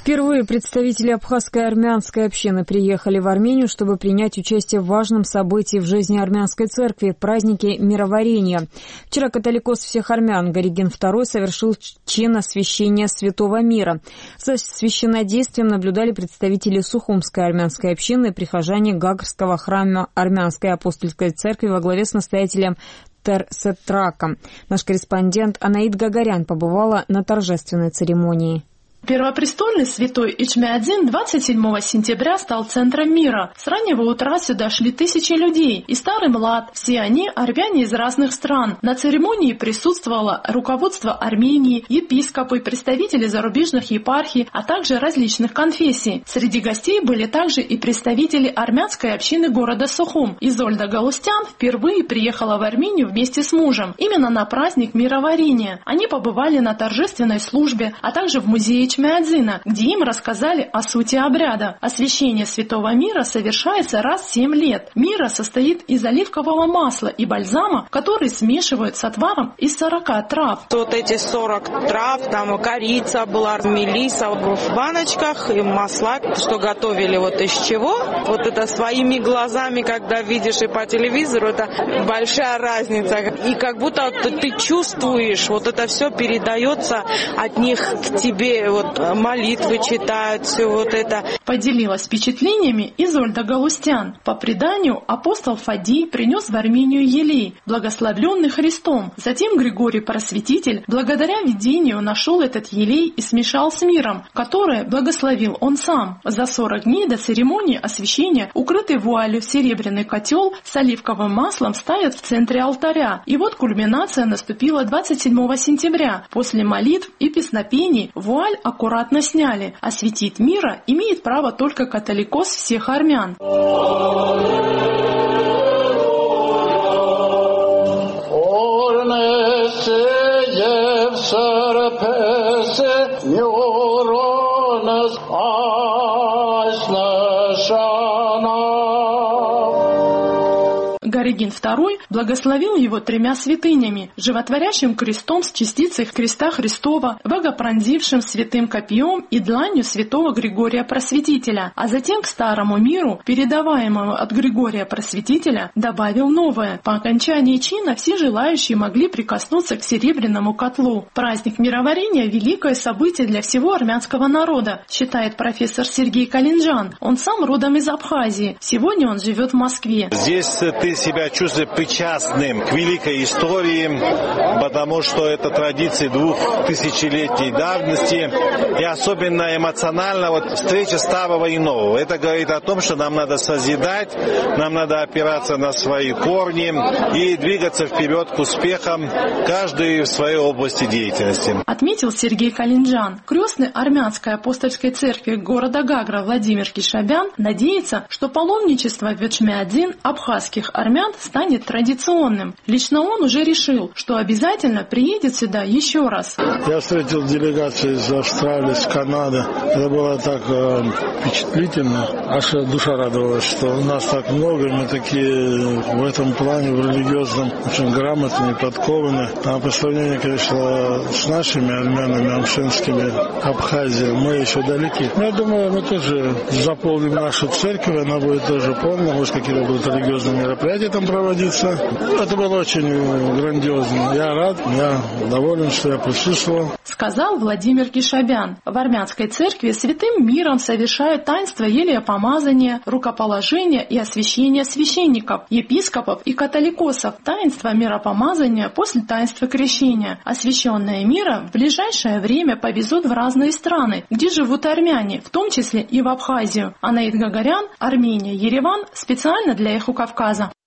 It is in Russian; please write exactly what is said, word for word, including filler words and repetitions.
Впервые представители абхазской армянской общины приехали в Армению, чтобы принять участие в важном событии в жизни армянской церкви – празднике Мироварения. Вчера католикос всех армян Горигин второй совершил чин освящения Святого Мира. За священнодействием наблюдали представители Сухумской армянской общины и прихожане Гагарского храма Армянской апостольской церкви во главе с настоятелем Терсетраком. Наш корреспондент Анаид Гагарян побывала на торжественной церемонии. Первопрестольный святой Ичмиадзин двадцать седьмого сентября стал центром мира. С раннего утра сюда шли тысячи людей, и старый, млад. Все они армяне из разных стран. На церемонии присутствовало руководство Армении, епископы, представители зарубежных епархий, а также различных конфессий. Среди гостей были также и представители армянской общины города Сухум. Изольда Галустян впервые приехала в Армению вместе с мужем, именно на праздник Мироварения. Они побывали на торжественной службе, а также в музее Ичмиадзина, где им рассказали о сути обряда. Освящение Святого Мира совершается раз в семь лет. Мира состоит из оливкового масла и бальзама, которые смешивают с отваром из сорока трав. Вот эти сорок трав, там корица была, мелиса в баночках и масла, что готовили вот из чего. Вот это своими глазами, когда видишь и по телевизору, это большая разница. И как будто ты чувствуешь, вот это все передается от них к тебе. Вот молитвы читают, все вот это. Поделилась впечатлениями Изольда Галустян. По преданию, апостол Фадий принес в Армению елей, благословленный Христом. Затем Григорий Просветитель, благодаря видению, нашел этот елей и смешал с миром, которое благословил он сам. За сорок дней до церемонии освящения, укрытый вуалью серебряный котел с оливковым маслом ставят в центре алтаря. И вот кульминация наступила двадцать седьмого сентября. После молитв и песнопений вуаль аккуратно сняли. Осветить мира имеет право только католикос всех армян. Горигин второй благословил его тремя святынями: животворящим крестом с частицей креста Христова, богопронзившим святым копьем и дланью святого Григория Просветителя. А затем к старому миру, передаваемому от Григория Просветителя, добавил новое. По окончании чина все желающие могли прикоснуться к серебряному котлу. Праздник Мироварения — великое событие для всего армянского народа, считает профессор Сергей Калинджан. Он сам родом из Абхазии. Сегодня он живет в Москве. Здесь ты себя чувствуешь причастным к великой истории, потому что это традиции двухтысячелетней давности, и особенно эмоционально вот встреча старого и нового. Это говорит о том, что нам надо созидать, нам надо опираться на свои корни и двигаться вперед к успехам, каждый в своей области деятельности. Отметил Сергей Калинджан. Крестный армянской апостольской церкви города Гагра Владимир Кишабян надеется, что паломничество в Ичмиадзин абхазских армян станет традиционным. Лично он уже решил, что обязательно приедет сюда еще раз. Я встретил делегацию из Австралии, из Канады. Это было так э, впечатлительно. Аж душа радовалась, что у нас так много, мы такие в этом плане, в религиозном, очень грамотные, подкованы. А по сравнению, конечно, с нашими армянами, амшинскими, Абхазией, мы еще далеки. Я думаю, мы тоже заполним нашу церковь, она будет тоже полная, может, какие-то будут религиозные мероприятия там проводиться. Это было очень грандиозно. Я рад, я доволен, что я присутствовал. Сказал Владимир Кишабян. В армянской церкви святым миром совершают таинство елеопомазания, рукоположения и освящения священников, епископов и католикосов, таинство миропомазания после таинства крещения. Освященное мира в ближайшее время повезут в разные страны, где живут армяне, в том числе и в Абхазию. Анаид Гагарян, Армения, Ереван, специально для Эхо Кавказа.